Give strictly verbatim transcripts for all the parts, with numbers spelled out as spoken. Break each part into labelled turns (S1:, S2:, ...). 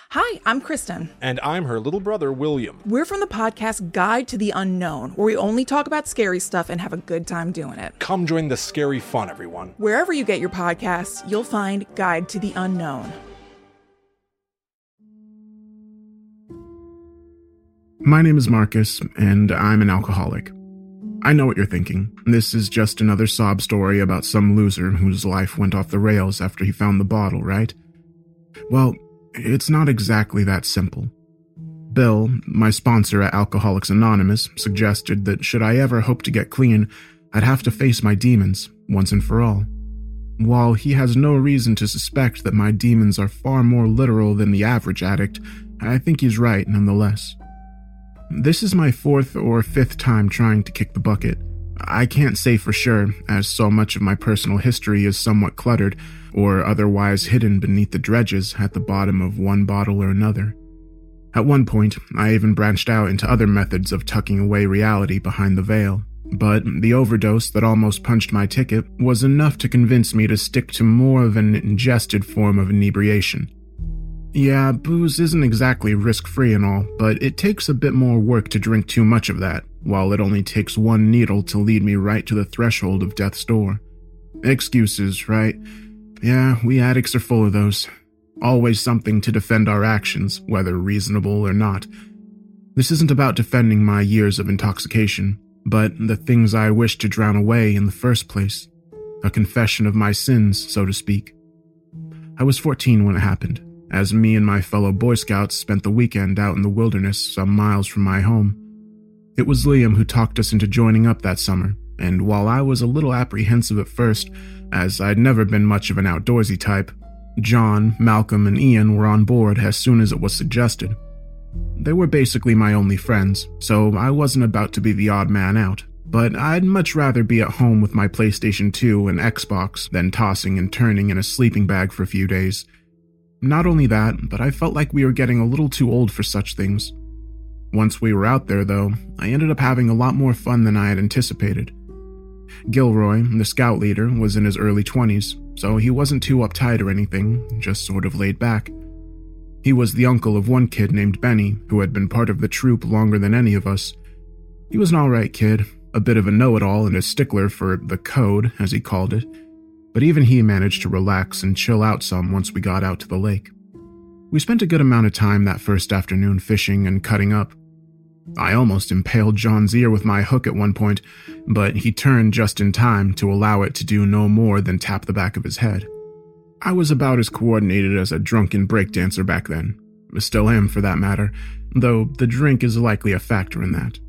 S1: Hi, I'm Kristen.
S2: And I'm her little brother, William.
S1: We're from the podcast Guide to the Unknown, where we only talk about scary stuff and have a good time doing it.
S2: Come join the scary fun, everyone.
S1: Wherever you get your podcasts, you'll find Guide to the Unknown.
S3: My name is Marcus, and I'm an alcoholic. I know what you're thinking. This is just another sob story about some loser whose life went off the rails after he found the bottle, right? Well, it's not exactly that simple. Bill, my sponsor at Alcoholics Anonymous, suggested that should I ever hope to get clean, I'd have to face my demons, once and for all. While he has no reason to suspect that my demons are far more literal than the average addict, I think he's right nonetheless. This is my fourth or fifth time trying to kick the bucket. I can't say for sure, as so much of my personal history is somewhat cluttered or otherwise hidden beneath the dredges at the bottom of one bottle or another. At one point, I even branched out into other methods of tucking away reality behind the veil, but the overdose that almost punched my ticket was enough to convince me to stick to more of an ingested form of inebriation. Yeah, booze isn't exactly risk-free and all, but it takes a bit more work to drink too much of that, while it only takes one needle to lead me right to the threshold of death's door. Excuses, right? Yeah, we addicts are full of those. Always something to defend our actions, whether reasonable or not. This isn't about defending my years of intoxication, but the things I wish to drown away in the first place. A confession of my sins, so to speak. I was fourteen when it happened, as me and my fellow Boy Scouts spent the weekend out in the wilderness some miles from my home. It was Liam who talked us into joining up that summer, and while I was a little apprehensive at first, as I'd never been much of an outdoorsy type, John, Malcolm, and Ian were on board as soon as it was suggested. They were basically my only friends, so I wasn't about to be the odd man out, but I'd much rather be at home with my PlayStation two and Xbox than tossing and turning in a sleeping bag for a few days. Not only that, but I felt like we were getting a little too old for such things. Once we were out there, though, I ended up having a lot more fun than I had anticipated. Gilroy, the scout leader, was in his early twenties, so he wasn't too uptight or anything, just sort of laid back. He was the uncle of one kid named Benny, who had been part of the troop longer than any of us. He was an alright kid, a bit of a know-it-all and a stickler for the code, as he called it, but even he managed to relax and chill out some once we got out to the lake. We spent a good amount of time that first afternoon fishing and cutting up. I almost impaled John's ear with my hook at one point, but he turned just in time to allow it to do no more than tap the back of his head. I was about as coordinated as a drunken breakdancer back then. Still am, for that matter, though the drink is likely a factor in that.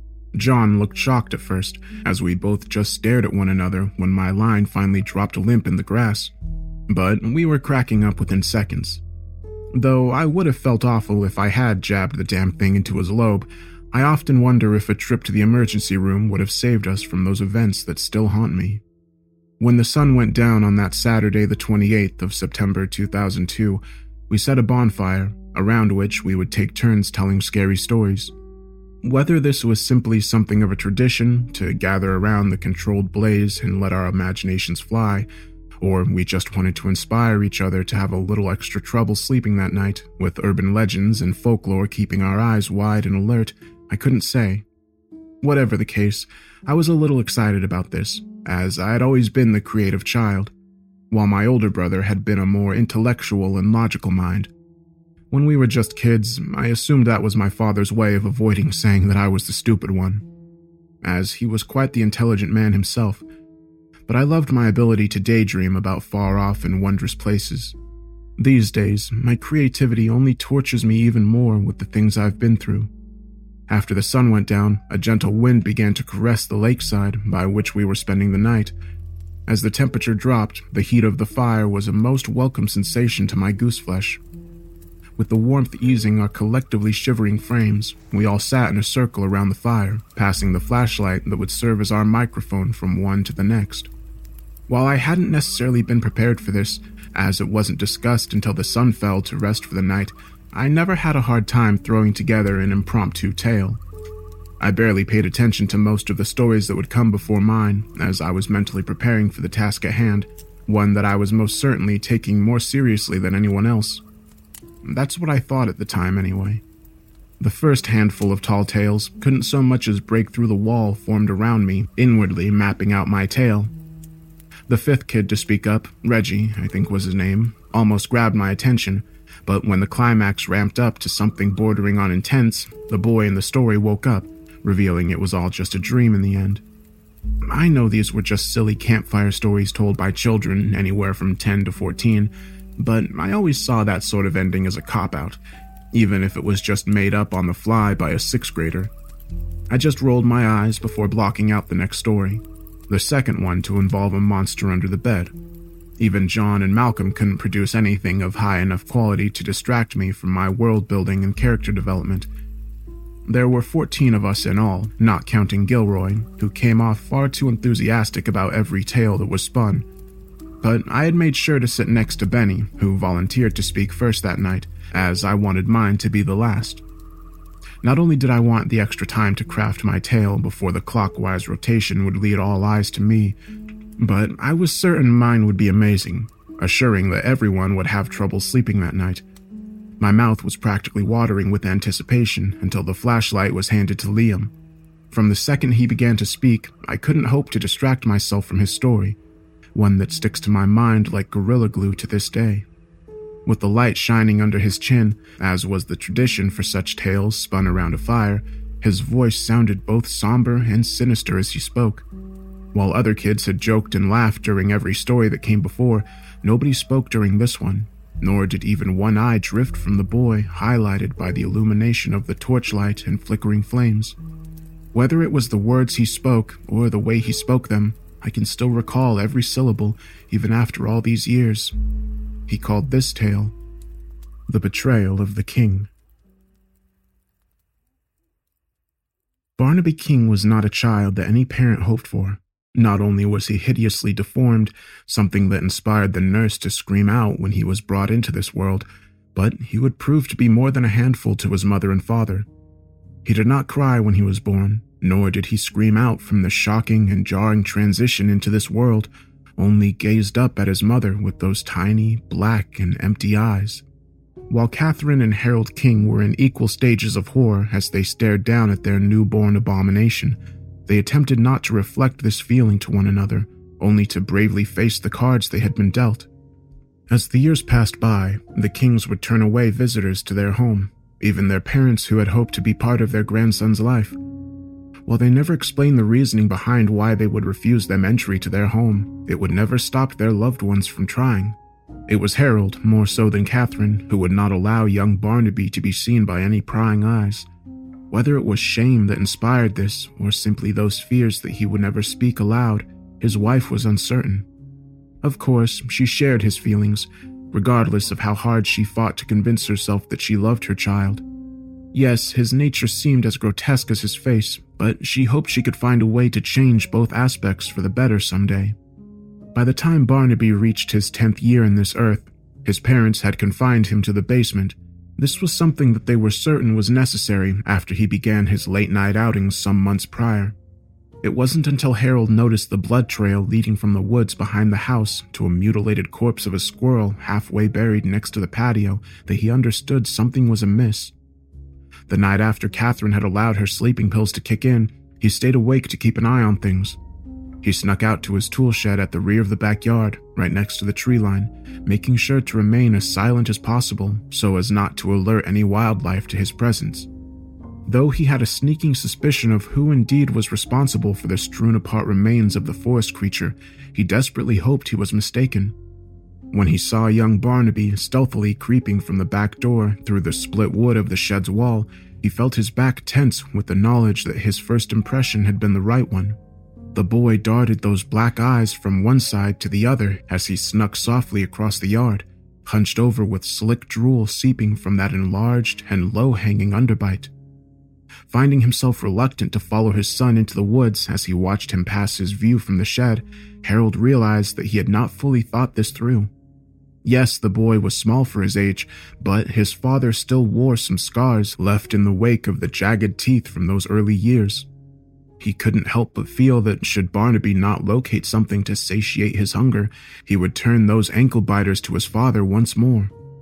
S3: John looked shocked at first, as we both just stared at one another when my line finally dropped limp in the grass. But we were cracking up within seconds. Though I would have felt awful if I had jabbed the damn thing into his lobe, I often wonder if a trip to the emergency room would have saved us from those events that still haunt me. When the sun went down on that Saturday the twenty-eighth of September two thousand two, we set a bonfire, around which we would take turns telling scary stories. Whether this was simply something of a tradition to gather around the controlled blaze and let our imaginations fly, or we just wanted to inspire each other to have a little extra trouble sleeping that night, with urban legends and folklore keeping our eyes wide and alert, I couldn't say. Whatever the case, I was a little excited about this, as I had always been the creative child, while my older brother had been a more intellectual and logical mind. When we were just kids, I assumed that was my father's way of avoiding saying that I was the stupid one, as he was quite the intelligent man himself. But I loved my ability to daydream about far-off and wondrous places. These days, my creativity only tortures me even more with the things I've been through. After the sun went down, a gentle wind began to caress the lakeside by which we were spending the night. As the temperature dropped, the heat of the fire was a most welcome sensation to my gooseflesh. With the warmth easing our collectively shivering frames, we all sat in a circle around the fire, passing the flashlight that would serve as our microphone from one to the next. While I hadn't necessarily been prepared for this, as it wasn't discussed until the sun fell to rest for the night, I never had a hard time throwing together an impromptu tale. I barely paid attention to most of the stories that would come before mine, as I was mentally preparing for the task at hand, one that I was most certainly taking more seriously than anyone else. That's what I thought at the time, anyway. The first handful of tall tales couldn't so much as break through the wall formed around me, inwardly mapping out my tale. The fifth kid to speak up, Reggie, I think was his name, almost grabbed my attention, but when the climax ramped up to something bordering on intense, the boy in the story woke up, revealing it was all just a dream in the end. I know these were just silly campfire stories told by children anywhere from ten to fourteen, but I always saw that sort of ending as a cop-out, even if it was just made up on the fly by a sixth grader. I just rolled my eyes before blocking out the next story, the second one to involve a monster under the bed. Even John and Malcolm couldn't produce anything of high enough quality to distract me from my world building and character development. There were fourteen of us in all, not counting Gilroy, who came off far too enthusiastic about every tale that was spun. But I had made sure to sit next to Benny, who volunteered to speak first that night, as I wanted mine to be the last. Not only did I want the extra time to craft my tale before the clockwise rotation would lead all eyes to me, but I was certain mine would be amazing, assuring that everyone would have trouble sleeping that night. My mouth was practically watering with anticipation until the flashlight was handed to Liam. From the second he began to speak, I couldn't hope to distract myself from his story, one that sticks to my mind like gorilla glue to this day. With the light shining under his chin, as was the tradition for such tales spun around a fire, his voice sounded both somber and sinister as he spoke. While other kids had joked and laughed during every story that came before, nobody spoke during this one, nor did even one eye drift from the boy, highlighted by the illumination of the torchlight and flickering flames. Whether it was the words he spoke or the way he spoke them, I can still recall every syllable, even after all these years. He called this tale, The Betrayal of the King. Barnaby King was not a child that any parent hoped for. Not only was he hideously deformed, something that inspired the nurse to scream out when he was brought into this world, but he would prove to be more than a handful to his mother and father. He did not cry when he was born, nor did he scream out from the shocking and jarring transition into this world, only gazed up at his mother with those tiny, black, and empty eyes. While Catherine and Harold King were in equal stages of horror as they stared down at their newborn abomination, they attempted not to reflect this feeling to one another, only to bravely face the cards they had been dealt. As the years passed by, the Kings would turn away visitors to their home, even their parents who had hoped to be part of their grandson's life. While they never explained the reasoning behind why they would refuse them entry to their home, it would never stop their loved ones from trying. It was Harold, more so than Catherine, who would not allow young Barnaby to be seen by any prying eyes. Whether it was shame that inspired this, or simply those fears that he would never speak aloud, his wife was uncertain. Of course, she shared his feelings, regardless of how hard she fought to convince herself that she loved her child. Yes, his nature seemed as grotesque as his face, but she hoped she could find a way to change both aspects for the better someday. By the time Barnaby reached his tenth year in this earth, his parents had confined him to the basement. This was something that they were certain was necessary after he began his late-night outings some months prior. It wasn't until Harold noticed the blood trail leading from the woods behind the house to a mutilated corpse of a squirrel halfway buried next to the patio that he understood something was amiss. The night after Catherine had allowed her sleeping pills to kick in, he stayed awake to keep an eye on things. He snuck out to his tool shed at the rear of the backyard, right next to the tree line, making sure to remain as silent as possible so as not to alert any wildlife to his presence. Though he had a sneaking suspicion of who indeed was responsible for the strewn-apart remains of the forest creature, he desperately hoped he was mistaken. When he saw young Barnaby stealthily creeping from the back door through the split wood of the shed's wall, he felt his back tense with the knowledge that his first impression had been the right one. The boy darted those black eyes from one side to the other as he snuck softly across the yard, hunched over with slick drool seeping from that enlarged and low-hanging underbite. Finding himself reluctant to follow his son into the woods as he watched him pass his view from the shed, Harold realized that he had not fully thought this through. Yes, the boy was small for his age, but his father still wore some scars left in the wake of the jagged teeth from those early years. He couldn't help but feel that should Barnaby not locate something to satiate his hunger, he would turn those ankle biters to his father once more.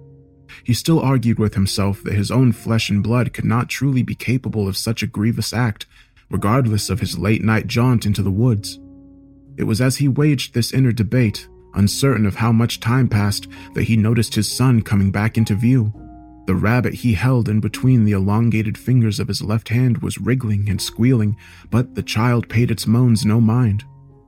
S3: He still argued with himself that his own flesh and blood could not truly be capable of such a grievous act, regardless of his late-night jaunt into the woods. It was as he waged this inner debate, uncertain of how much time passed, that he noticed his son coming back into view. The rabbit he held in between the elongated fingers of his left hand was wriggling and squealing, but the child paid its moans no mind.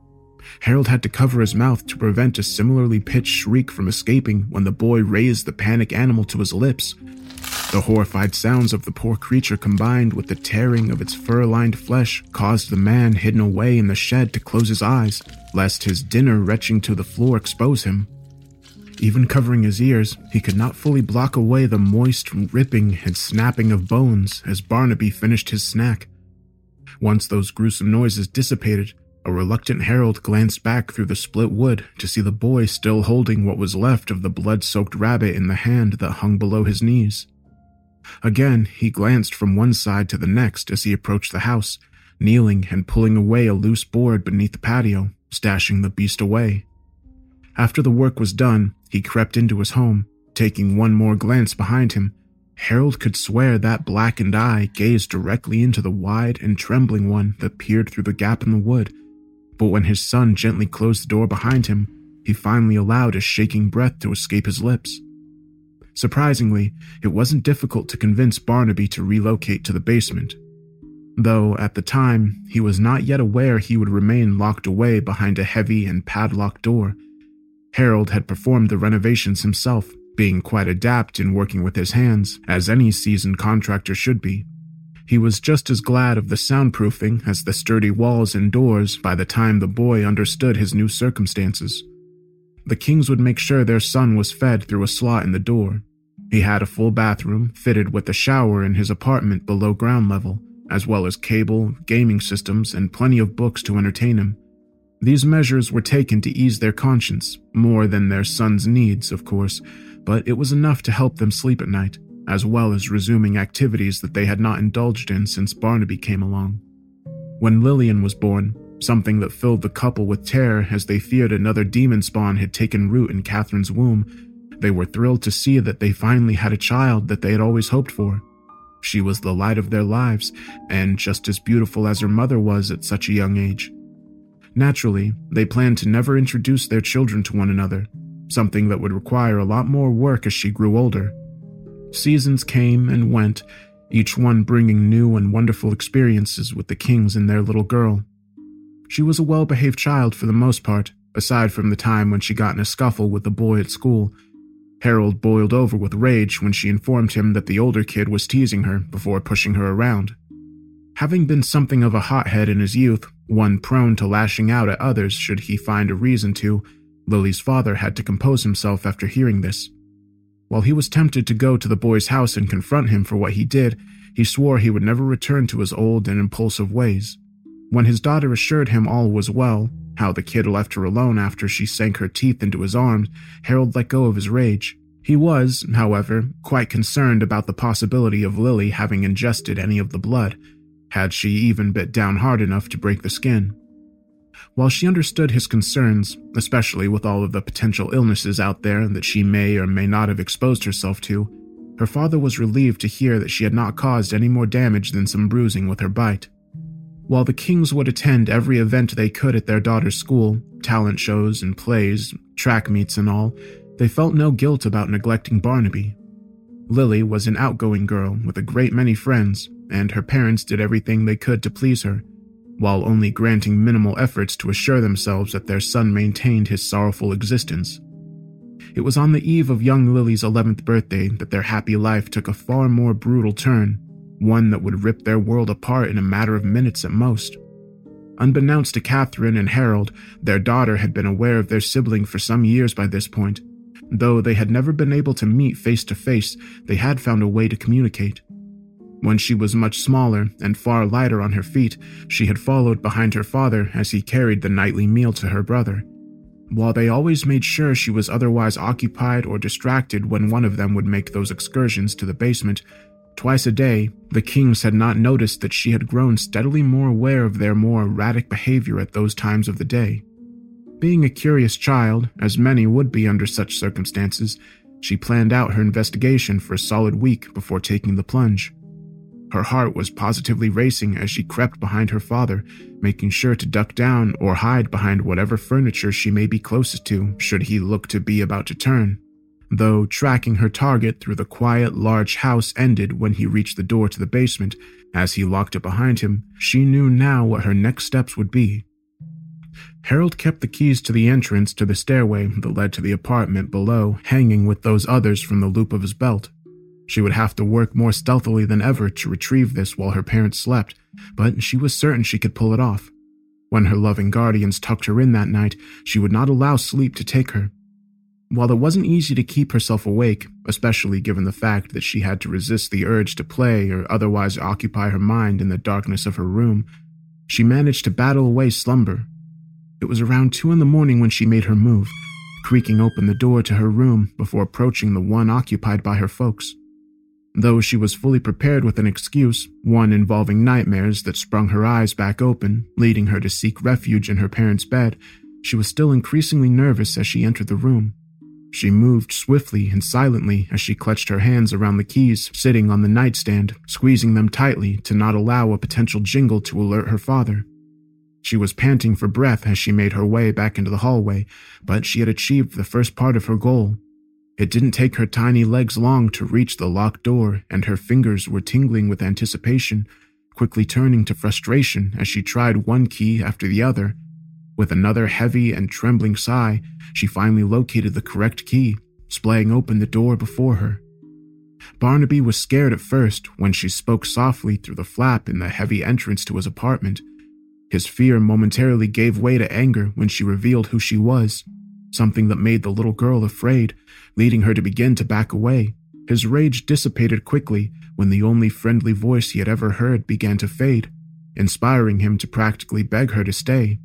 S3: Harold had to cover his mouth to prevent a similarly pitched shriek from escaping when the boy raised the panic animal to his lips. The horrified sounds of the poor creature combined with the tearing of its fur-lined flesh caused the man hidden away in the shed to close his eyes, lest his dinner retching to the floor expose him. Even covering his ears, he could not fully block away the moist ripping and snapping of bones as Barnaby finished his snack. Once those gruesome noises dissipated, a reluctant Harold glanced back through the split wood to see the boy still holding what was left of the blood-soaked rabbit in the hand that hung below his knees. Again, he glanced from one side to the next as he approached the house, kneeling and pulling away a loose board beneath the patio, stashing the beast away. After the work was done, he crept into his home, taking one more glance behind him. Harold could swear that blackened eye gazed directly into the wide and trembling one that peered through the gap in the wood. But when his son gently closed the door behind him, he finally allowed a shaking breath to escape his lips. Surprisingly, it wasn't difficult to convince Barnaby to relocate to the basement. Though, at the time, he was not yet aware he would remain locked away behind a heavy and padlocked door. Harold had performed the renovations himself, being quite adept in working with his hands, as any seasoned contractor should be. He was just as glad of the soundproofing as the sturdy walls and doors by the time the boy understood his new circumstances. The Kings would make sure their son was fed through a slot in the door. He had a full bathroom fitted with a shower in his apartment below ground level, as well as cable, gaming systems, and plenty of books to entertain him. These measures were taken to ease their conscience, more than their son's needs, of course, but it was enough to help them sleep at night, as well as resuming activities that they had not indulged in since Barnaby came along. When Lillian was born, something that filled the couple with terror as they feared another demon spawn had taken root in Catherine's womb, they were thrilled to see that they finally had a child that they had always hoped for. She was the light of their lives, and just as beautiful as her mother was at such a young age. Naturally, they planned to never introduce their children to one another, something that would require a lot more work as she grew older. Seasons came and went, each one bringing new and wonderful experiences with the Kings and their little girl. She was a well-behaved child for the most part, aside from the time when she got in a scuffle with the boy at school. Harold boiled over with rage when she informed him that the older kid was teasing her before pushing her around. Having been something of a hothead in his youth, one prone to lashing out at others should he find a reason to, Lily's father had to compose himself after hearing this. While he was tempted to go to the boy's house and confront him for what he did, he swore he would never return to his old and impulsive ways. When his daughter assured him all was well, how the kid left her alone after she sank her teeth into his arms, Harold let go of his rage. He was, however, quite concerned about the possibility of Lily having ingested any of the blood, had she even bit down hard enough to break the skin. While she understood his concerns, especially with all of the potential illnesses out there that she may or may not have exposed herself to, her father was relieved to hear that she had not caused any more damage than some bruising with her bite. While the Kings would attend every event they could at their daughter's school, talent shows and plays, track meets and all, they felt no guilt about neglecting Barnaby. Lily was an outgoing girl with a great many friends, and her parents did everything they could to please her, while only granting minimal efforts to assure themselves that their son maintained his sorrowful existence. It was on the eve of young Lily's eleventh birthday that their happy life took a far more brutal turn, one that would rip their world apart in a matter of minutes at most. Unbeknownst to Catherine and Harold, their daughter had been aware of their sibling for some years by this point. Though they had never been able to meet face to face, they had found a way to communicate. When she was much smaller and far lighter on her feet, she had followed behind her father as he carried the nightly meal to her brother. While they always made sure she was otherwise occupied or distracted when one of them would make those excursions to the basement, twice a day, the Kings had not noticed that she had grown steadily more aware of their more erratic behavior at those times of the day. Being a curious child, as many would be under such circumstances, She planned out her investigation for a solid week before taking the plunge. Her heart was positively racing as she crept behind her father, making sure to duck down or hide behind whatever furniture she may be closest to should he look to be about to turn. Though tracking her target through the quiet, large house ended when he reached the door to the basement. As he locked it behind him, she knew now what her next steps would be. Harold kept the keys to the entrance to the stairway that led to the apartment below hanging with those others from the loop of his belt. She would have to work more stealthily than ever to retrieve this while her parents slept, but she was certain she could pull it off. When her loving guardians tucked her in that night, she would not allow sleep to take her. While it wasn't easy to keep herself awake, especially given the fact that she had to resist the urge to play or otherwise occupy her mind in the darkness of her room, she managed to battle away slumber. It was around two in the morning when she made her move, creaking open the door to her room before approaching the one occupied by her folks. Though she was fully prepared with an excuse, one involving nightmares that sprung her eyes back open, leading her to seek refuge in her parents' bed, she was still increasingly nervous as she entered the room. She moved swiftly and silently as she clutched her hands around the keys sitting on the nightstand, squeezing them tightly to not allow a potential jingle to alert her father. She was panting for breath as she made her way back into the hallway, but she had achieved the first part of her goal. It didn't take her tiny legs long to reach the locked door, and her fingers were tingling with anticipation, quickly turning to frustration as she tried one key after the other. With another heavy and trembling sigh, she finally located the correct key, splaying open the door before her. Barnaby was scared at first when she spoke softly through the flap in the heavy entrance to his apartment. His fear momentarily gave way to anger when she revealed who she was, something that made the little girl afraid, leading her to begin to back away. His rage dissipated quickly when the only friendly voice he had ever heard began to fade, inspiring him to practically beg her to stay.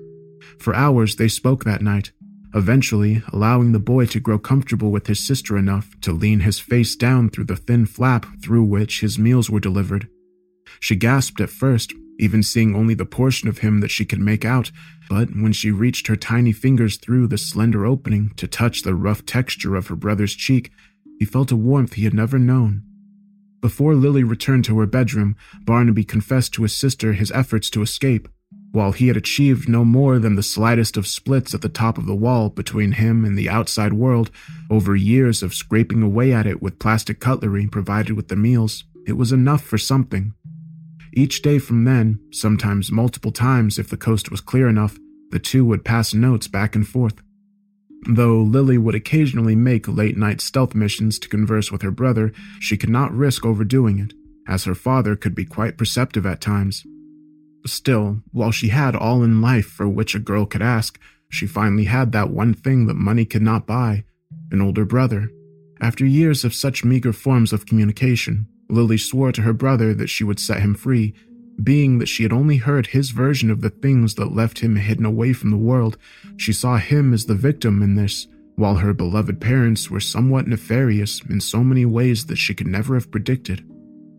S3: For hours they spoke that night, eventually allowing the boy to grow comfortable with his sister enough to lean his face down through the thin flap through which his meals were delivered. She gasped at first, even seeing only the portion of him that she could make out, but when she reached her tiny fingers through the slender opening to touch the rough texture of her brother's cheek, he felt a warmth he had never known. Before Lily returned to her bedroom, Barnaby confessed to his sister his efforts to escape. While he had achieved no more than the slightest of splits at the top of the wall between him and the outside world, over years of scraping away at it with plastic cutlery provided with the meals, it was enough for something. Each day from then, sometimes multiple times if the coast was clear enough, the two would pass notes back and forth. Though Lily would occasionally make late-night stealth missions to converse with her brother, she could not risk overdoing it, as her father could be quite perceptive at times. Still, while she had all in life for which a girl could ask, she finally had that one thing that money could not buy, an older brother. After years of such meager forms of communication, Lily swore to her brother that she would set him free, being that she had only heard his version of the things that left him hidden away from the world. She saw him as the victim in this, while her beloved parents were somewhat nefarious in so many ways that she could never have predicted.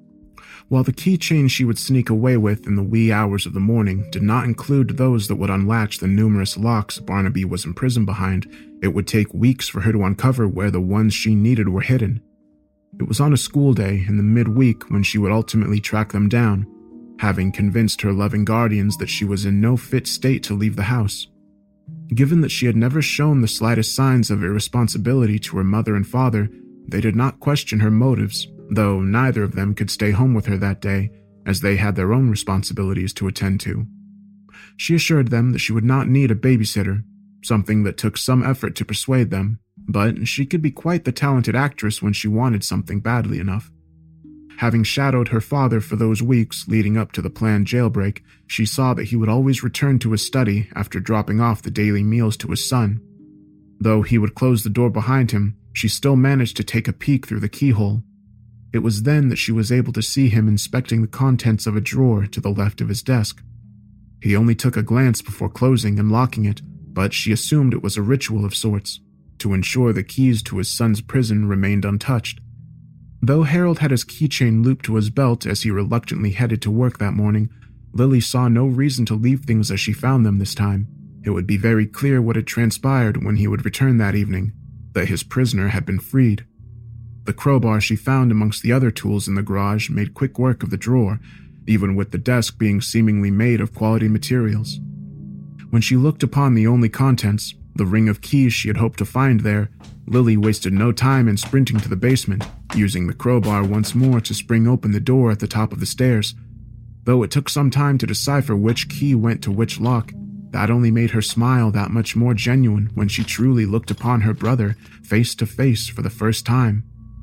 S3: While the keychain she would sneak away with in the wee hours of the morning did not include those that would unlatch the numerous locks Barnaby was imprisoned behind, it would take weeks for her to uncover where the ones she needed were hidden. It was on a school day in the midweek when she would ultimately track them down, having convinced her loving guardians that she was in no fit state to leave the house. Given that she had never shown the slightest signs of irresponsibility to her mother and father, they did not question her motives, though neither of them could stay home with her that day, as they had their own responsibilities to attend to. She assured them that she would not need a babysitter, something that took some effort to persuade them, but she could be quite the talented actress when she wanted something badly enough. Having shadowed her father for those weeks leading up to the planned jailbreak, she saw that he would always return to his study after dropping off the daily meals to his son. Though he would close the door behind him, she still managed to take a peek through the keyhole. It was then that she was able to see him inspecting the contents of a drawer to the left of his desk. He only took a glance before closing and locking it, but she assumed it was a ritual of sorts, to ensure the keys to his son's prison remained untouched. Though Harold had his keychain looped to his belt as he reluctantly headed to work that morning, Lily saw no reason to leave things as she found them this time. It would be very clear what had transpired when he would return that evening. that his prisoner had been freed. The crowbar she found amongst the other tools in the garage made quick work of the drawer, even with the desk being seemingly made of quality materials. When she looked upon the only contents, the ring of keys she had hoped to find there, Lily wasted no time in sprinting to the basement, using the crowbar once more to spring open the door at the top of the stairs. Though it took some time to decipher which key went to which lock, that only made her smile that much more genuine when she truly looked upon her brother face to face for the first time.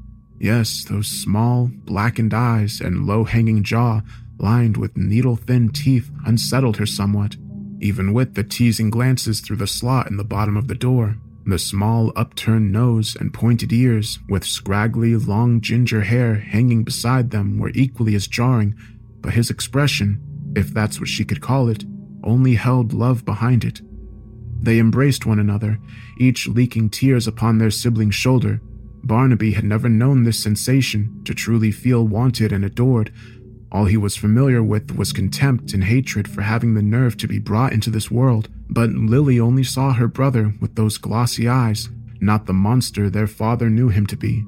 S3: Yes, those small, blackened eyes and low-hanging jaw, lined with needle-thin teeth, unsettled her somewhat, even with the teasing glances through the slot in the bottom of the door. The small, upturned nose and pointed ears, with scraggly, long ginger hair hanging beside them, were equally as jarring, but his expression, if that's what she could call it, only held love behind it. They embraced one another, each leaking tears upon their sibling's shoulder. Barnaby had never known this sensation, to truly feel wanted and adored. All he was familiar with was contempt and hatred for having the nerve to be brought into this world, but Lily only saw her brother with those glossy eyes, not the monster their father knew him to be.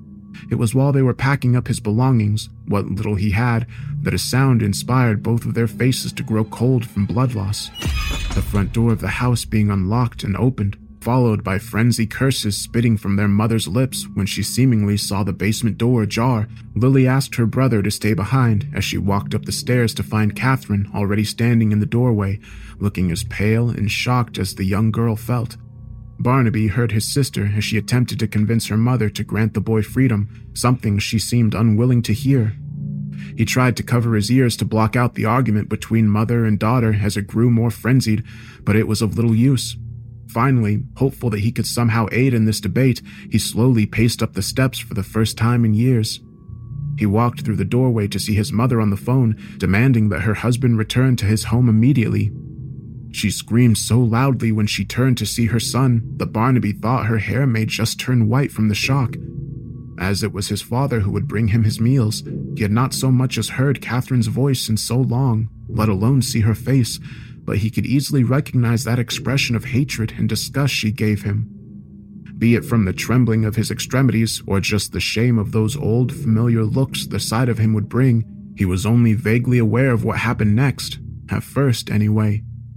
S3: It was while they were packing up his belongings, what little he had, that a sound inspired both of their faces to grow cold from blood loss. The front door of the house being unlocked and opened, followed by frenzied curses spitting from their mother's lips when she seemingly saw the basement door ajar. Lily asked her brother to stay behind as she walked up the stairs to find Catherine already standing in the doorway, looking as pale and shocked as the young girl felt. Barnaby heard his sister as she attempted to convince her mother to grant the boy freedom, something she seemed unwilling to hear. He tried to cover his ears to block out the argument between mother and daughter as it grew more frenzied, but it was of little use. Finally, hopeful that he could somehow aid in this debate, he slowly paced up the steps for the first time in years. He walked through the doorway to see his mother on the phone, demanding that her husband return to his home immediately. She screamed so loudly when she turned to see her son that Barnaby thought her hair may just turn white from the shock. As it was his father who would bring him his meals, he had not so much as heard Catherine's voice in so long, let alone see her face, but he could easily recognize that expression of hatred and disgust she gave him. Be it from the trembling of his extremities or just the shame of those old, familiar looks the sight of him would bring, he was only vaguely aware of what happened next, at first anyway.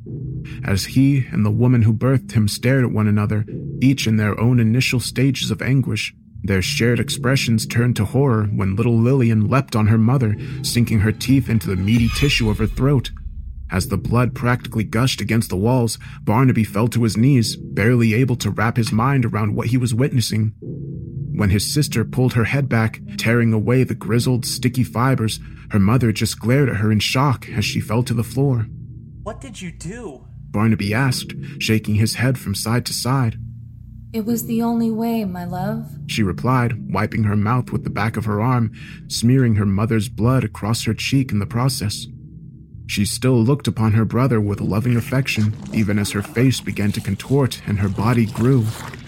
S3: As he and the woman who birthed him stared at one another, each in their own initial stages of anguish, their shared expressions turned to horror when little Lillian leapt on her mother, sinking her teeth into the meaty tissue of her throat. As the blood practically gushed against the walls, Barnaby fell to his knees, barely able to wrap his mind around what he was witnessing. When his sister pulled her head back, tearing away the grizzled, sticky fibers, her mother just glared at her in shock as she fell to the floor.
S4: "What did you do?"
S3: Barnaby asked, shaking his head from side to side.
S5: "It was the only way, my love,"
S3: she replied, wiping her mouth with the back of her arm, smearing her mother's blood across her cheek in the process. She still looked upon her brother with loving affection, even as her face began to contort and her body grew.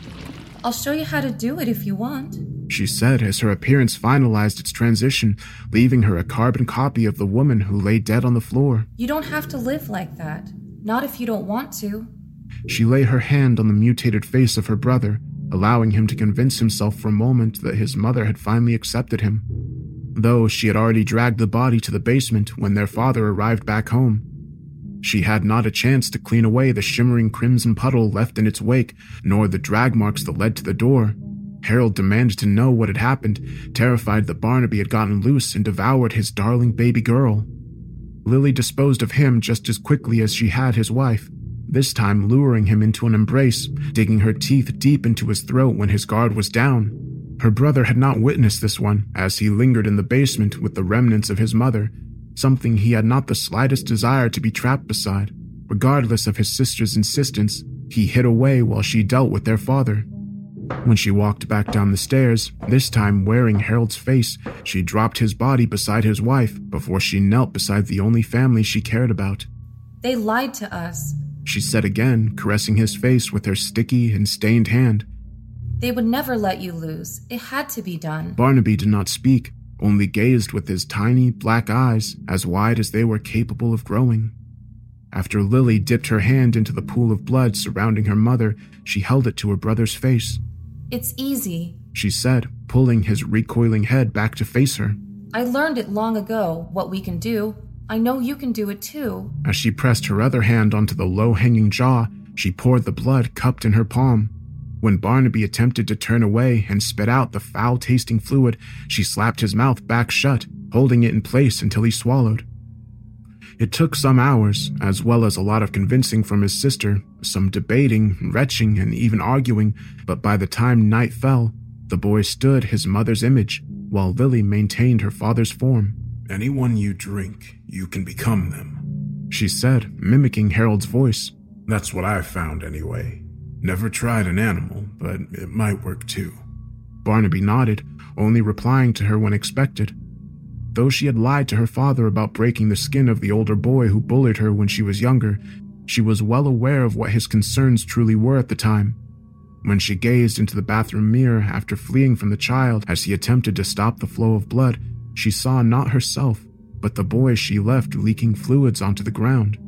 S5: "I'll show you how to do it if you want,"
S3: she said as her appearance finalized its transition, leaving her a carbon copy of the woman who lay dead on the floor.
S5: "You don't have to live like that. Not if you don't want to."
S3: She lay her hand on the mutated face of her brother, allowing him to convince himself for a moment that his mother had finally accepted him. Though she had already dragged the body to the basement when their father arrived back home. She had not a chance to clean away the shimmering crimson puddle left in its wake, nor the drag marks that led to the door. Harold demanded to know what had happened, terrified that Barnaby had gotten loose and devoured his darling baby girl. Lily disposed of him just as quickly as she had his wife, this time luring him into an embrace, digging her teeth deep into his throat when his guard was down. Her brother had not witnessed this one, as he lingered in the basement with the remnants of his mother, something he had not the slightest desire to be trapped beside. Regardless of his sister's insistence, he hid away while she dealt with their father. When she walked back down the stairs, this time wearing Harold's face, she dropped his body beside his wife before she knelt beside the only family she cared about.
S5: "They lied to us,"
S3: she said again, caressing his face with her sticky and stained hand.
S5: "They would never let you lose. It had to be done."
S3: Barnaby did not speak, only gazed with his tiny black eyes as wide as they were capable of growing. After Lily dipped her hand into the pool of blood surrounding her mother, she held it to her brother's face.
S5: It's easy,
S3: she said, pulling his recoiling head back to face her.
S5: I learned it long ago, what we can do. I know you can do it too.
S3: As she pressed her other hand onto the low-hanging jaw, she poured the blood cupped in her palm. When Barnaby attempted to turn away and spit out the foul-tasting fluid, she slapped his mouth back shut, holding it in place until he swallowed. It took some hours, as well as a lot of convincing from his sister, some debating, retching, and even arguing, but by the time night fell, the boy stood his mother's image, while Lily maintained her father's form.
S6: Anyone you drink, you can become them,
S3: she said, mimicking Harold's voice.
S6: That's what I've found anyway. Never tried an animal, but it might work too.
S3: Barnaby nodded, only replying to her when expected. Though she had lied to her father about breaking the skin of the older boy who bullied her when she was younger, she was well aware of what his concerns truly were at the time. When she gazed into the bathroom mirror after fleeing from the child as he attempted to stop the flow of blood, she saw not herself, but the boy she left leaking fluids onto the ground.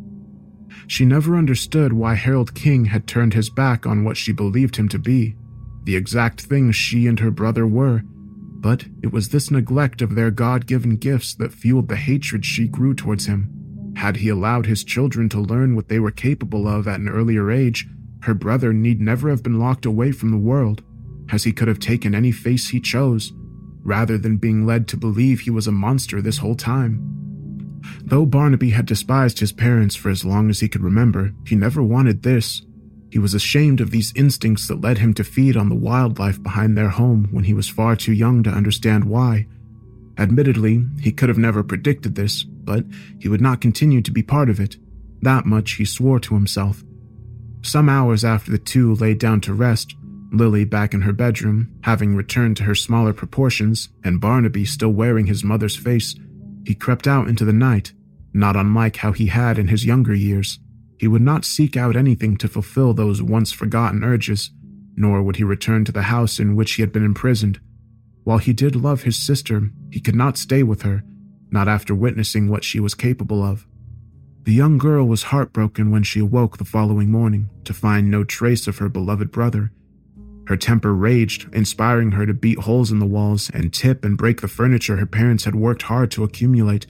S3: She never understood why Harold King had turned his back on what she believed him to be, the exact thing she and her brother were, but it was this neglect of their God-given gifts that fueled the hatred she grew towards him. Had he allowed his children to learn what they were capable of at an earlier age, her brother need never have been locked away from the world, as he could have taken any face he chose, rather than being led to believe he was a monster this whole time. Though Barnaby had despised his parents for as long as he could remember, he never wanted this. He was ashamed of these instincts that led him to feed on the wildlife behind their home when he was far too young to understand why. Admittedly, he could have never predicted this, but he would not continue to be part of it. That much he swore to himself. Some hours after the two laid down to rest, Lily back in her bedroom, having returned to her smaller proportions, and Barnaby still wearing his mother's face, he crept out into the night, not unlike how he had in his younger years. He would not seek out anything to fulfill those once-forgotten urges, nor would he return to the house in which he had been imprisoned. While he did love his sister, he could not stay with her, not after witnessing what she was capable of. The young girl was heartbroken when she awoke the following morning to find no trace of her beloved brother. Her temper raged, inspiring her to beat holes in the walls and tip and break the furniture her parents had worked hard to accumulate.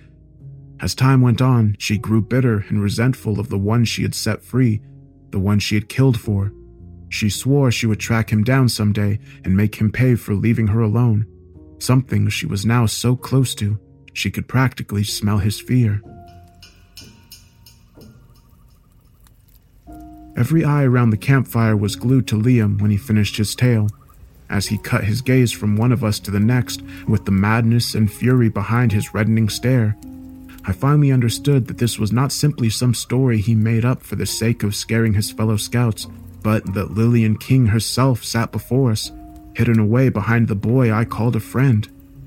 S3: As time went on, she grew bitter and resentful of the one she had set free, the one she had killed for. She swore she would track him down someday and make him pay for leaving her alone, something she was now so close to, she could practically smell his fear. Every eye around the campfire was glued to Liam when he finished his tale, as he cut his gaze from one of us to the next with the madness and fury behind his reddening stare. I finally understood that this was not simply some story he made up for the sake of scaring his fellow scouts, but that Lillian King herself sat before us, hidden away behind the boy I called a friend.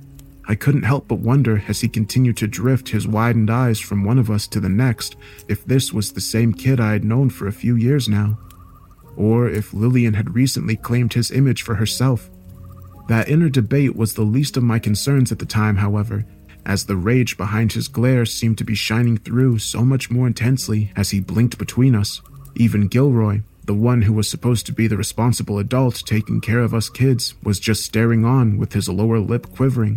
S3: I couldn't help but wonder as he continued to drift his widened eyes from one of us to the next if this was the same kid I had known for a few years now, or if Lillian had recently claimed his image for herself. That inner debate was the least of my concerns at the time, however, as the rage behind his glare seemed to be shining through so much more intensely as he blinked between us. Even Gilroy, the one who was supposed to be the responsible adult taking care of us kids, was just staring on with his lower lip quivering.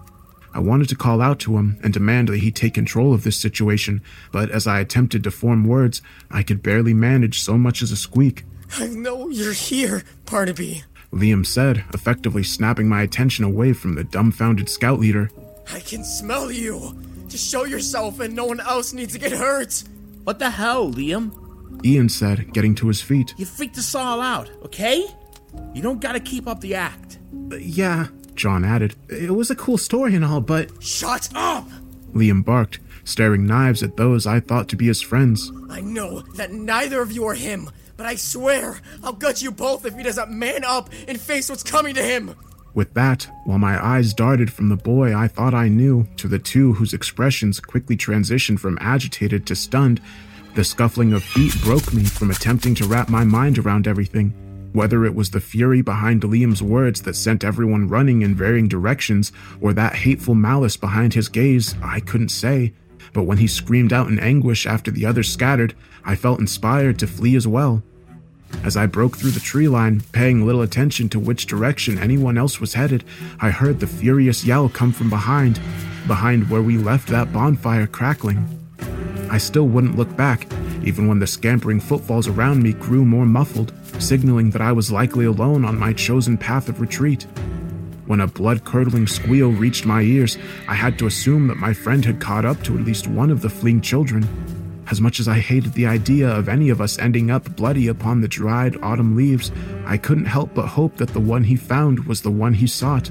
S3: I wanted to call out to him and demand that he take control of this situation, but as I attempted to form words, I could barely manage so much as a squeak.
S7: I know you're here, Barnaby,
S3: Liam said, effectively snapping my attention away from the dumbfounded scout leader.
S7: I can smell you. Just show yourself and no one else needs to get hurt.
S8: What the hell, Liam?
S3: Ian said, getting to his feet.
S8: You freaked us all out, okay? You don't gotta keep up the act.
S3: Uh, yeah, John added. It was a cool story and all, but...
S7: Shut up!
S3: Liam barked, staring knives at those I thought to be his friends.
S7: I know that neither of you are him, but I swear I'll gut you both if he doesn't man up and face what's coming to him.
S3: With that, while my eyes darted from the boy I thought I knew to the two whose expressions quickly transitioned from agitated to stunned, the scuffling of feet broke me from attempting to wrap my mind around everything. Whether it was the fury behind Liam's words that sent everyone running in varying directions, or that hateful malice behind his gaze, I couldn't say. But when he screamed out in anguish after the others scattered, I felt inspired to flee as well. As I broke through the tree line, paying little attention to which direction anyone else was headed, I heard the furious yell come from behind, behind where we left that bonfire crackling. I still wouldn't look back, even when the scampering footfalls around me grew more muffled, signaling that I was likely alone on my chosen path of retreat. When a blood-curdling squeal reached my ears, I had to assume that my friend had caught up to at least one of the fleeing children. As much as I hated the idea of any of us ending up bloody upon the dried autumn leaves, I couldn't help but hope that the one he found was the one he sought.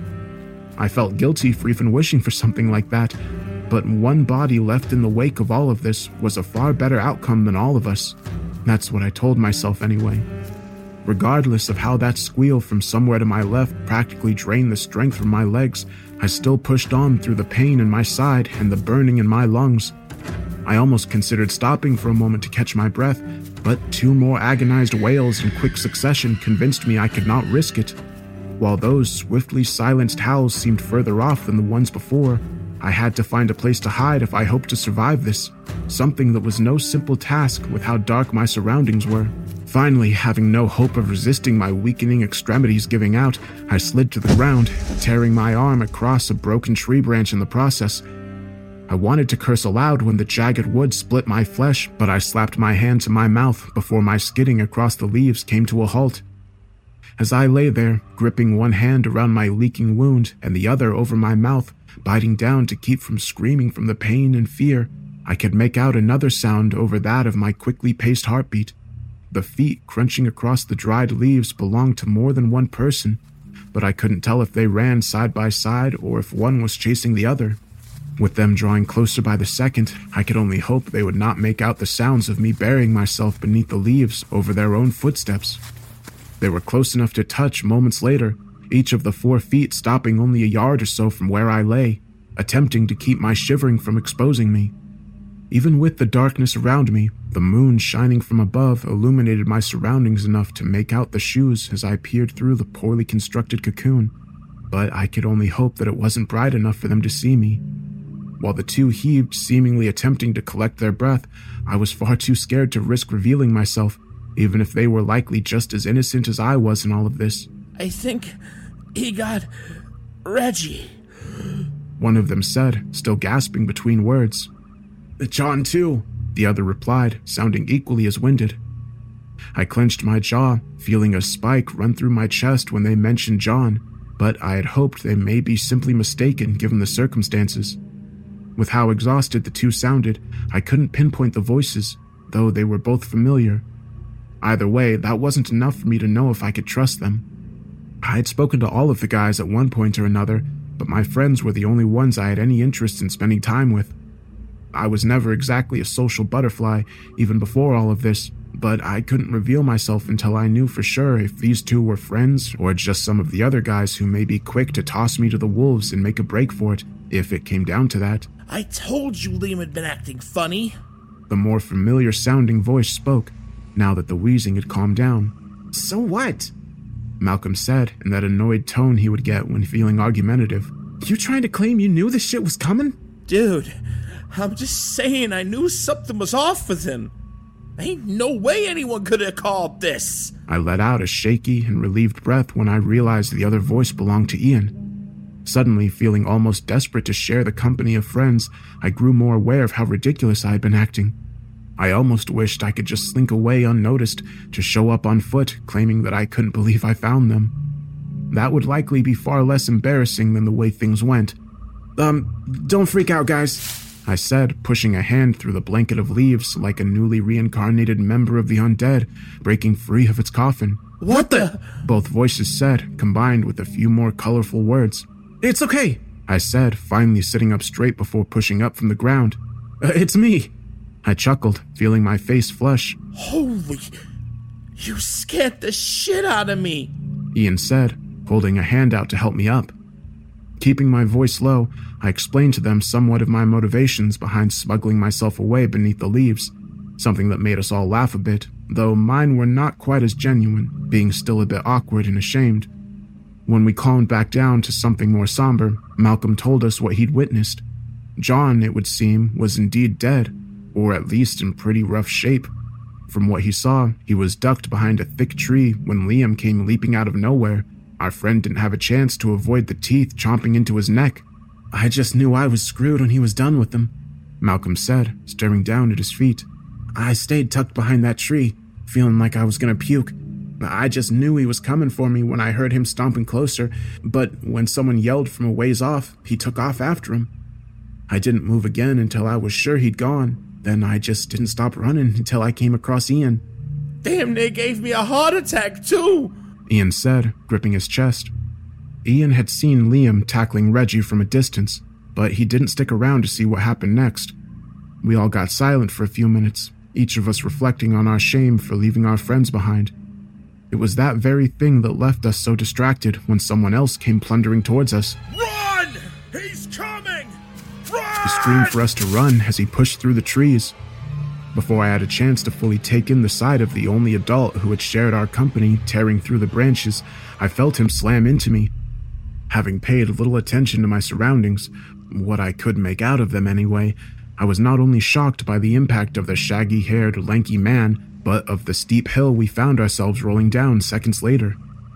S3: I felt guilty for even wishing for something like that, but one body left in the wake of all of this was a far better outcome than all of us. That's what I told myself anyway. Regardless of how that squeal from somewhere to my left practically drained the strength from my legs, I still pushed on through the pain in my side and the burning in my lungs. I almost considered stopping for a moment to catch my breath, but two more agonized wails in quick succession convinced me I could not risk it. While those swiftly silenced howls seemed further off than the ones before, I had to find a place to hide if I hoped to survive this, something that was no simple task with how dark my surroundings were. Finally, having no hope of resisting my weakening extremities giving out, I slid to the ground, tearing my arm across a broken tree branch in the process. I wanted to curse aloud when the jagged wood split my flesh, but I slapped my hand to my mouth before my skidding across the leaves came to a halt. As I lay there, gripping one hand around my leaking wound and the other over my mouth, biting down to keep from screaming from the pain and fear, I could make out another sound over that of my quickly paced heartbeat. The feet crunching across the dried leaves belonged to more than one person, but I couldn't tell if they ran side by side or if one was chasing the other. With them drawing closer by the second, I could only hope they would not make out the sounds of me burying myself beneath the leaves over their own footsteps. They were close enough to touch moments later, each of the four feet stopping only a yard or so from where I lay, attempting to keep my shivering from exposing me. Even with the darkness around me, the moon shining from above illuminated my surroundings enough to make out the shoes as I peered through the poorly constructed cocoon, but I could only hope that it wasn't bright enough for them to see me. While the two heaved, seemingly attempting to collect their breath, I was far too scared to risk revealing myself, even if they were likely just as innocent as I was in all of this.
S8: I think he got Reggie,
S3: one of them said, still gasping between words. John too, the other replied, sounding equally as winded. I clenched my jaw, feeling a spike run through my chest when they mentioned John, but I had hoped they may be simply mistaken given the circumstances. With how exhausted the two sounded, I couldn't pinpoint the voices, though they were both familiar. Either way, that wasn't enough for me to know if I could trust them. I had spoken to all of the guys at one point or another, but my friends were the only ones I had any interest in spending time with. I was never exactly a social butterfly, even before all of this, but I couldn't reveal myself until I knew for sure if these two were friends or just some of the other guys who may be quick to toss me to the wolves and make a break for it, if it came down to that.
S8: I told you Liam had been acting funny.
S3: The more familiar-sounding voice spoke, now that the wheezing had calmed down. So what? Malcolm said in that annoyed tone he would get when feeling argumentative. You trying to claim you knew this shit was coming?
S8: Dude, I'm just saying I knew something was off with him. Ain't no way anyone could have called this.
S3: I let out a shaky and relieved breath when I realized the other voice belonged to Ian. Suddenly, feeling almost desperate to share the company of friends, I grew more aware of how ridiculous I had been acting. I almost wished I could just slink away unnoticed to show up on foot, claiming that I couldn't believe I found them. That would likely be far less embarrassing than the way things went. Um, don't freak out, guys, I said, pushing a hand through the blanket of leaves like a newly reincarnated member of the undead, breaking free of its coffin.
S8: What the?
S3: Both voices said, combined with a few more colorful words. It's okay, I said, finally sitting up straight before pushing up from the ground. Uh, it's me. I chuckled, feeling my face flush.
S8: Holy, you scared the shit out of me,
S3: Ian said, holding a hand out to help me up. Keeping my voice low, I explained to them somewhat of my motivations behind smuggling myself away beneath the leaves, something that made us all laugh a bit, though mine were not quite as genuine, being still a bit awkward and ashamed. When we calmed back down to something more somber, Malcolm told us what he'd witnessed. John, it would seem, was indeed dead, or at least in pretty rough shape. From what he saw, he was ducked behind a thick tree when Liam came leaping out of nowhere. Our friend didn't have a chance to avoid the teeth chomping into his neck. I just knew I was screwed when he was done with them, Malcolm said, staring down at his feet. I stayed tucked behind that tree, feeling like I was gonna puke. I just knew he was coming for me when I heard him stomping closer, but when someone yelled from a ways off, he took off after him. I didn't move again until I was sure he'd gone. Then I just didn't stop running until I came across Ian.
S8: Damn, they gave me a heart attack too,
S3: Ian said, gripping his chest. Ian had seen Liam tackling Reggie from a distance, but he didn't stick around to see what happened next. We all got silent for a few minutes, each of us reflecting on our shame for leaving our friends behind. It was that very thing that left us so distracted when someone else came plundering towards us.
S8: Run! He's coming! Run!
S3: He screamed for us to run as he pushed through the trees. Before I had a chance to fully take in the sight of the only adult who had shared our company tearing through the branches, I felt him slam into me. Having paid little attention to my surroundings, what I could make out of them anyway, I was not only shocked by the impact of the shaggy-haired, lanky man, but of the steep hill we found ourselves rolling down seconds later.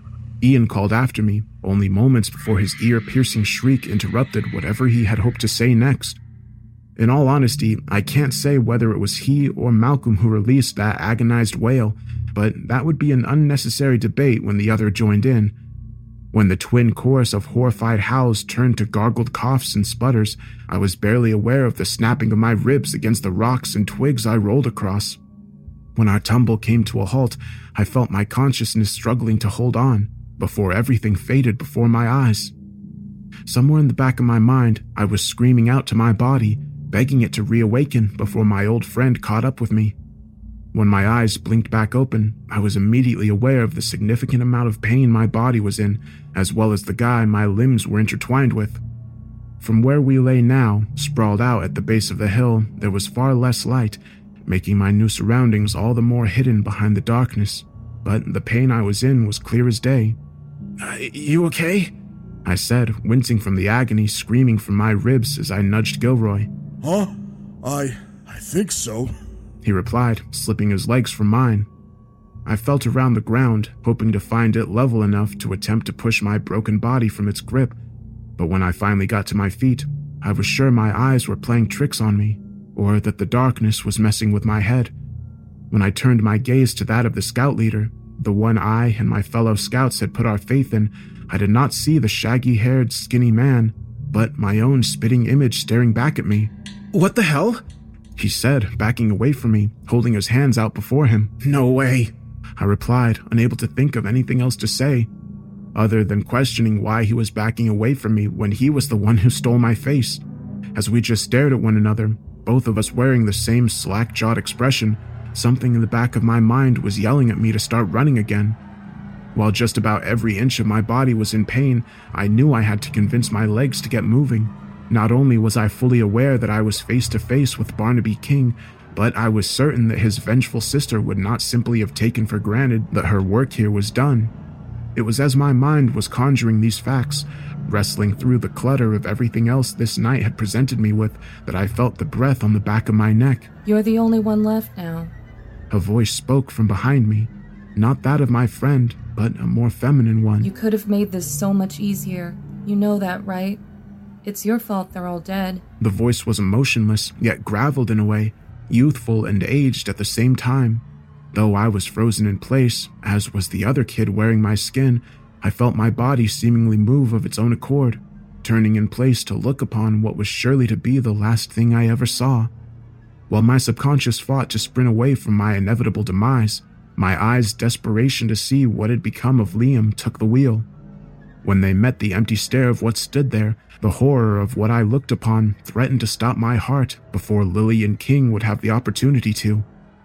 S3: Ian called after me, only moments before his ear-piercing shriek interrupted whatever he had hoped to say next. In all honesty, I can't say whether it was he or Malcolm who released that agonized wail, but that would be an unnecessary debate when the other joined in. When the twin chorus of horrified howls turned to gargled coughs and sputters, I was barely aware of the snapping of my ribs against the rocks and twigs I rolled across. When our tumble came to a halt, I felt my consciousness struggling to hold on, before everything faded before my eyes. Somewhere in the back of my mind, I was screaming out to my body, begging it to reawaken before my old friend caught up with me. When my eyes blinked back open, I was immediately aware of the significant amount of pain my body was in, as well as the guy my limbs were intertwined with. From where we lay now, sprawled out at the base of the hill, there was far less light, making my new surroundings all the more hidden behind the darkness, but the pain I was in was clear as day. Uh, you okay? I said, wincing from the agony screaming from my ribs as I nudged Gilroy.
S9: Huh? I... I think so,
S3: he replied, slipping his legs from mine. I felt around the ground, hoping to find it level enough to attempt to push my broken body from its grip, but when I finally got to my feet, I was sure my eyes were playing tricks on me, or that the darkness was messing with my head. When I turned my gaze to that of the scout leader, the one I and my fellow scouts had put our faith in, I did not see the shaggy-haired, skinny man, but my own spitting image staring back at me. What the hell? He said, backing away from me, holding his hands out before him. No way, I replied, unable to think of anything else to say, other than questioning why he was backing away from me when he was the one who stole my face. As we just stared at one another, both of us wearing the same slack-jawed expression, something in the back of my mind was yelling at me to start running again. While just about every inch of my body was in pain, I knew I had to convince my legs to get moving. Not only was I fully aware that I was face to face with Barnaby King, but I was certain that his vengeful sister would not simply have taken for granted that her work here was done. It was as my mind was conjuring these facts, wrestling through the clutter of everything else this night had presented me with, that I felt the breath on the back of my neck.
S5: You're the only one left now.
S3: A voice spoke from behind me, not that of my friend, but a more feminine one.
S5: You could have made this so much easier. You know that, right? It's your fault they're all dead.
S3: The voice was emotionless, yet graveled in a way, youthful and aged at the same time. Though I was frozen in place, as was the other kid wearing my skin, I felt my body seemingly move of its own accord, turning in place to look upon what was surely to be the last thing I ever saw. While my subconscious fought to sprint away from my inevitable demise, my eyes' desperation to see what had become of Liam took the wheel. When they met the empty stare of what stood there, the horror of what I looked upon threatened to stop my heart before Lillian King would have the opportunity to.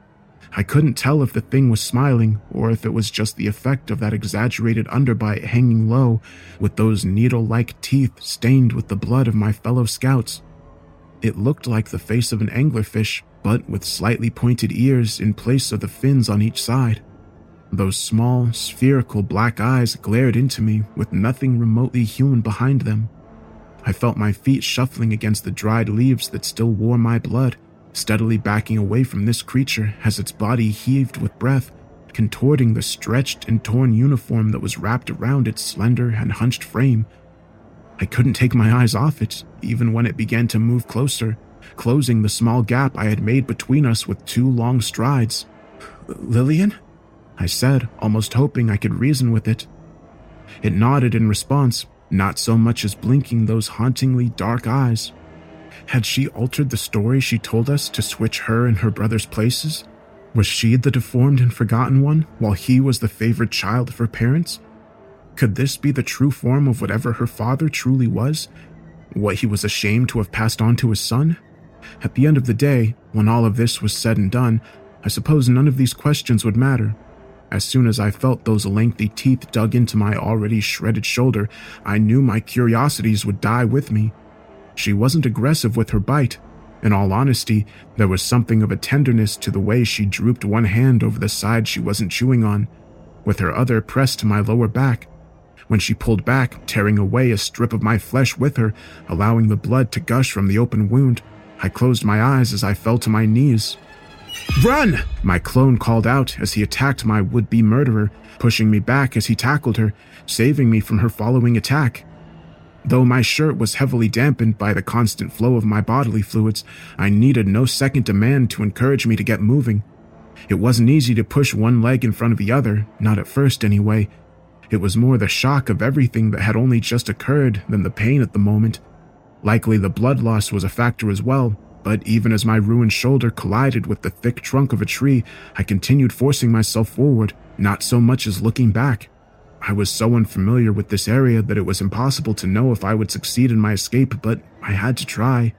S3: I couldn't tell if the thing was smiling or if it was just the effect of that exaggerated underbite hanging low with those needle-like teeth stained with the blood of my fellow scouts. It looked like the face of an anglerfish, but with slightly pointed ears in place of the fins on each side. Those small, spherical black eyes glared into me with nothing remotely human behind them. I felt my feet shuffling against the dried leaves that still wore my blood, steadily backing away from this creature as its body heaved with breath, contorting the stretched and torn uniform that was wrapped around its slender and hunched frame. I couldn't take my eyes off it, even when it began to move closer, closing the small gap I had made between us with two long strides. "Lillian?" I said, almost hoping I could reason with it. It nodded in response, not so much as blinking those hauntingly dark eyes. Had she altered the story she told us to switch her and her brother's places? Was she the deformed and forgotten one, while he was the favored child of her parents? Could this be the true form of whatever her father truly was? What he was ashamed to have passed on to his son? At the end of the day, when all of this was said and done, I suppose none of these questions would matter. As soon as I felt those lengthy teeth dug into my already shredded shoulder, I knew my curiosities would die with me. She wasn't aggressive with her bite. In all honesty, there was something of a tenderness to the way she drooped one hand over the side she wasn't chewing on, with her other pressed to my lower back. When she pulled back, tearing away a strip of my flesh with her, allowing the blood to gush from the open wound, I closed my eyes as I fell to my knees. "Run!" my clone called out as he attacked my would-be murderer, pushing me back as he tackled her, saving me from her following attack. Though my shirt was heavily dampened by the constant flow of my bodily fluids, I needed no second demand to encourage me to get moving. It wasn't easy to push one leg in front of the other, not at first anyway. It was more the shock of everything that had only just occurred than the pain at the moment. Likely the blood loss was a factor as well, but even as my ruined shoulder collided with the thick trunk of a tree, I continued forcing myself forward, not so much as looking back. I was so unfamiliar with this area that it was impossible to know if I would succeed in my escape, but I had to try.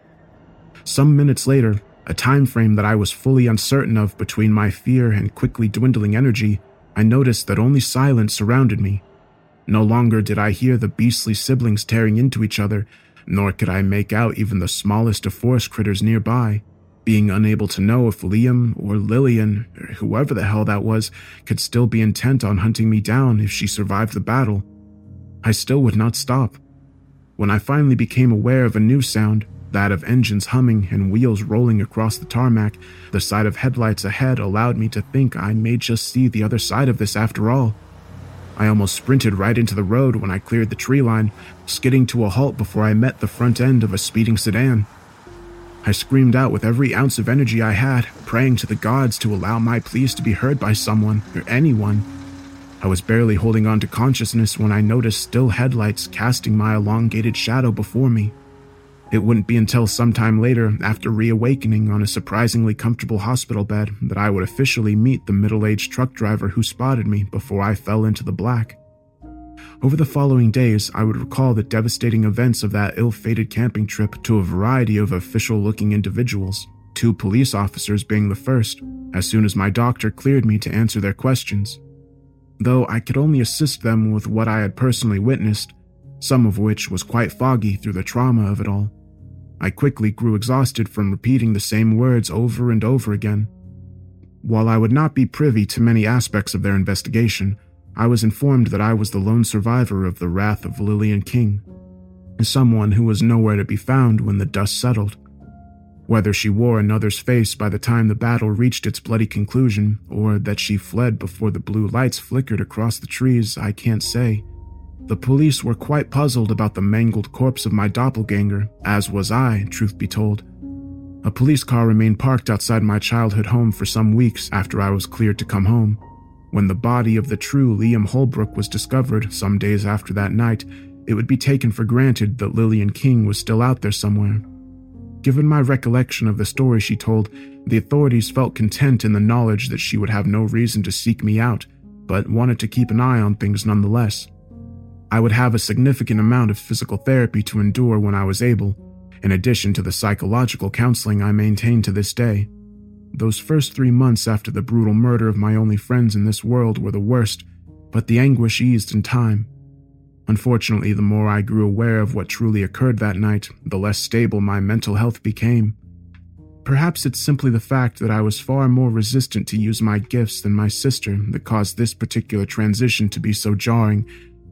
S3: Some minutes later, a time frame that I was fully uncertain of between my fear and quickly dwindling energy, I noticed that only silence surrounded me. No longer did I hear the beastly siblings tearing into each other, nor could I make out even the smallest of forest critters nearby, being unable to know if Liam or Lillian, or whoever the hell that was, could still be intent on hunting me down if she survived the battle. I still would not stop. When I finally became aware of a new sound, that of engines humming and wheels rolling across the tarmac, the sight of headlights ahead allowed me to think I may just see the other side of this after all. I almost sprinted right into the road when I cleared the tree line, skidding to a halt before I met the front end of a speeding sedan. I screamed out with every ounce of energy I had, praying to the gods to allow my pleas to be heard by someone, or anyone. I was barely holding on to consciousness when I noticed still headlights casting my elongated shadow before me. It wouldn't be until sometime later, after reawakening on a surprisingly comfortable hospital bed, that I would officially meet the middle-aged truck driver who spotted me before I fell into the black. Over the following days, I would recall the devastating events of that ill-fated camping trip to a variety of official-looking individuals, two police officers being the first, as soon as my doctor cleared me to answer their questions. Though I could only assist them with what I had personally witnessed, some of which was quite foggy through the trauma of it all. I quickly grew exhausted from repeating the same words over and over again. While I would not be privy to many aspects of their investigation, I was informed that I was the lone survivor of the wrath of Lillian King, someone who was nowhere to be found when the dust settled. Whether she wore another's face by the time the battle reached its bloody conclusion, or that she fled before the blue lights flickered across the trees, I can't say. The police were quite puzzled about the mangled corpse of my doppelganger, as was I, truth be told. A police car remained parked outside my childhood home for some weeks after I was cleared to come home. When the body of the true Liam Holbrook was discovered some days after that night, it would be taken for granted that Lillian King was still out there somewhere. Given my recollection of the story she told, the authorities felt content in the knowledge that she would have no reason to seek me out, but wanted to keep an eye on things nonetheless. I would have a significant amount of physical therapy to endure when I was able, in addition to the psychological counseling I maintain to this day. Those first three months after the brutal murder of my only friends in this world were the worst, but the anguish eased in time. Unfortunately, the more I grew aware of what truly occurred that night, the less stable my mental health became. Perhaps it's simply the fact that I was far more resistant to use my gifts than my sister that caused this particular transition to be so jarring.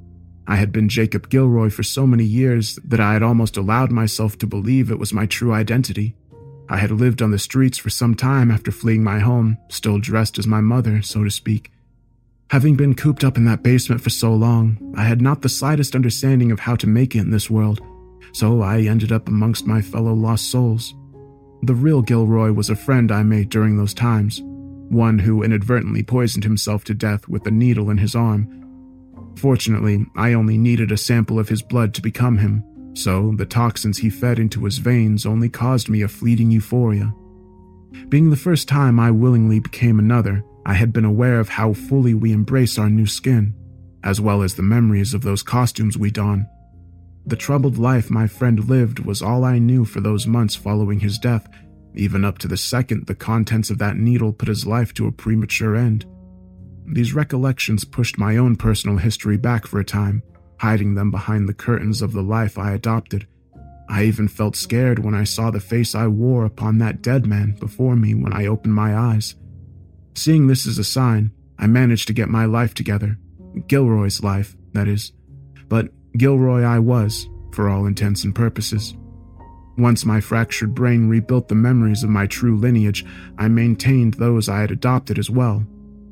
S3: I had been Jacob Gilroy for so many years that I had almost allowed myself to believe it was my true identity. I had lived on the streets for some time after fleeing my home, still dressed as my mother, so to speak. Having been cooped up in that basement for so long, I had not the slightest understanding of how to make it in this world, so I ended up amongst my fellow lost souls. The real Gilroy was a friend I made during those times, one who inadvertently poisoned himself to death with a needle in his arm. Fortunately, I only needed a sample of his blood to become him, so the toxins he fed into his veins only caused me a fleeting euphoria. Being the first time I willingly became another, I had been aware of how fully we embrace our new skin, as well as the memories of those costumes we don. The troubled life my friend lived was all I knew for those months following his death, even up to the second the contents of that needle put his life to a premature end. These recollections pushed my own personal history back for a time, hiding them behind the curtains of the life I adopted. I even felt scared when I saw the face I wore upon that dead man before me when I opened my eyes. Seeing this as a sign, I managed to get my life together. Gilroy's life, that is. But Gilroy I was, for all intents and purposes. Once my fractured brain rebuilt the memories of my true lineage, I maintained those I had adopted as well.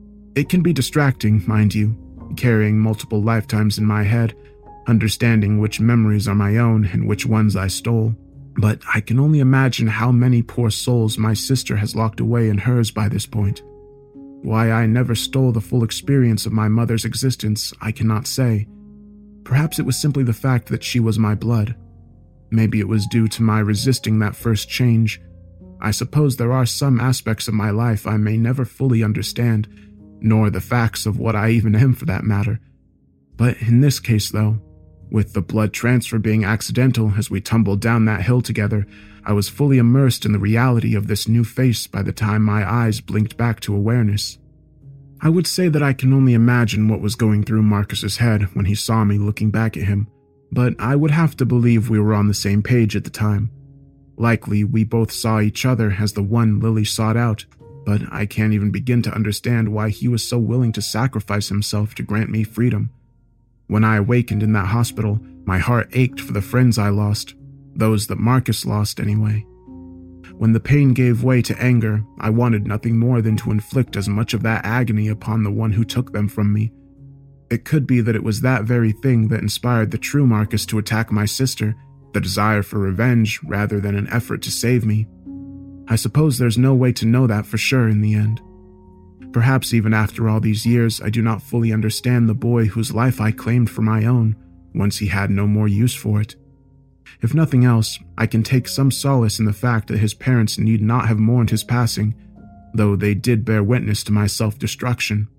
S3: It can be distracting, mind you, carrying multiple lifetimes in my head, understanding which memories are my own and which ones I stole. But I can only imagine how many poor souls my sister has locked away in hers by this point. Why I never stole the full experience of my mother's existence, I cannot say. Perhaps it was simply the fact that she was my blood. Maybe it was due to my resisting that first change. I suppose there are some aspects of my life I may never fully understand, nor the facts of what I even am for that matter. But in this case, though, with the blood transfer being accidental as we tumbled down that hill together, I was fully immersed in the reality of this new face by the time my eyes blinked back to awareness. I would say that I can only imagine what was going through Marcus's head when he saw me looking back at him, but I would have to believe we were on the same page at the time. Likely, we both saw each other as the one Lily sought out, but I can't even begin to understand why he was so willing to sacrifice himself to grant me freedom. When I awakened in that hospital, my heart ached for the friends I lost, those that Marcus lost anyway. When the pain gave way to anger, I wanted nothing more than to inflict as much of that agony upon the one who took them from me. It could be that it was that very thing that inspired the true Marcus to attack my sister, the desire for revenge rather than an effort to save me. I suppose there's no way to know that for sure in the end. Perhaps even after all these years, I do not fully understand the boy whose life I claimed for my own, once he had no more use for it. If nothing else, I can take some solace in the fact that his parents need not have mourned his passing, though they did bear witness to my self-destruction.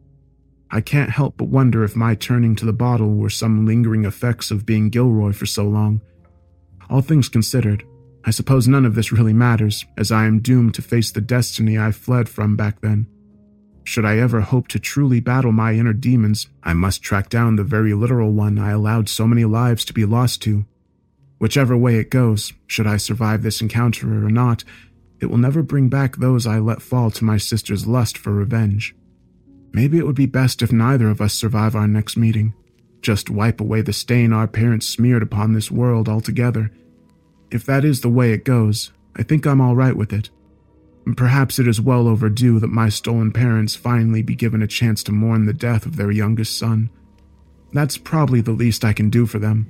S3: I can't help but wonder if my turning to the bottle were some lingering effects of being Gilroy for so long. All things considered, I suppose none of this really matters, as I am doomed to face the destiny I fled from back then. Should I ever hope to truly battle my inner demons, I must track down the very literal one I allowed so many lives to be lost to. Whichever way it goes, should I survive this encounter or not, it will never bring back those I let fall to my sister's lust for revenge. Maybe it would be best if neither of us survive our next meeting. Just wipe away the stain our parents smeared upon this world altogether. If that is the way it goes, I think I'm all right with it. Perhaps it is well overdue that my stolen parents finally be given a chance to mourn the death of their youngest son. That's probably the least I can do for them.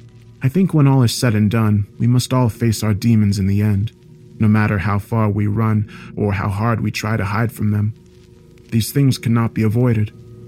S3: I think when all is said and done, we must all face our demons in the end, no matter how far we run or how hard we try to hide from them. These things cannot be avoided.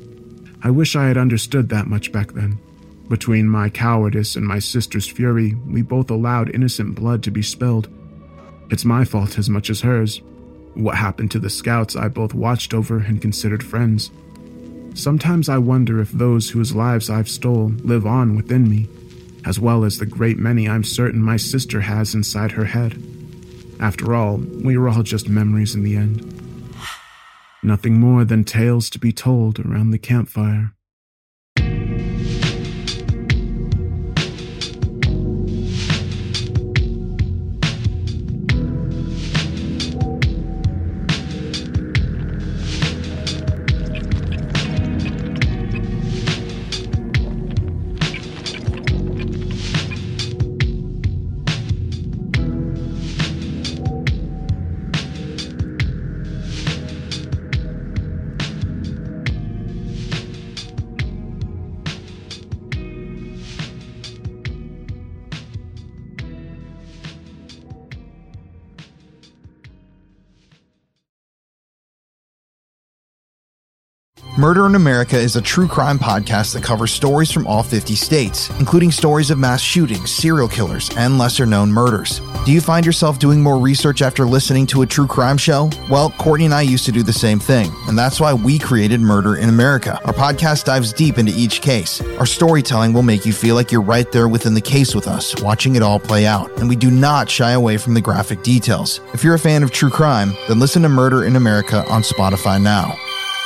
S3: I wish I had understood that much back then. Between my cowardice and my sister's fury, we both allowed innocent blood to be spilled. It's my fault as much as hers. What happened to the scouts I both watched over and considered friends? Sometimes I wonder if those whose lives I've stole live on within me, as well as the great many I'm certain my sister has inside her head. After all, we were all just memories in the end. Nothing more than tales to be told around the campfire.
S10: Murder in America is a true crime podcast that covers stories from all fifty states, including stories of mass shootings, serial killers, and lesser-known murders. Do you find yourself doing more research after listening to a true crime show? Well, Courtney and I used to do the same thing, and that's why we created Murder in America. Our podcast dives deep into each case. Our storytelling will make you feel like you're right there within the case with us, watching it all play out, and we do not shy away from the graphic details. If you're a fan of true crime, then listen to Murder in America on Spotify now.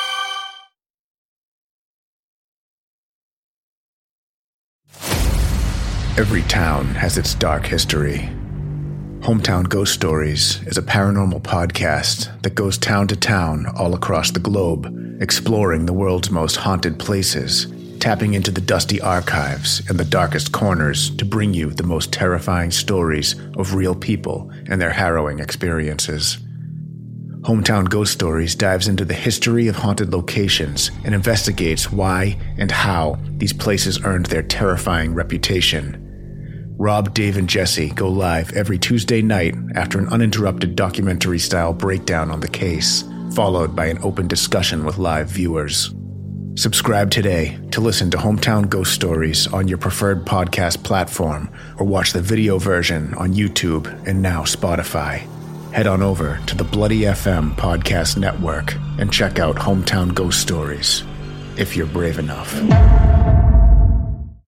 S11: Every town has its dark history. Hometown Ghost Stories is a paranormal podcast that goes town to town all across the globe, exploring the world's most haunted places, tapping into the dusty archives and the darkest corners to bring you the most terrifying stories of real people and their harrowing experiences. Hometown Ghost Stories dives into the history of haunted locations and investigates why and how these places earned their terrifying reputation. Rob, Dave, and Jesse go live every Tuesday night after an uninterrupted documentary-style breakdown on the case, followed by an open discussion with live viewers. Subscribe today to listen to Hometown Ghost Stories on your preferred podcast platform, or watch the video version on YouTube and now Spotify. Head on over to the Bloody F M Podcast Network and check out Hometown Ghost Stories, if you're brave enough.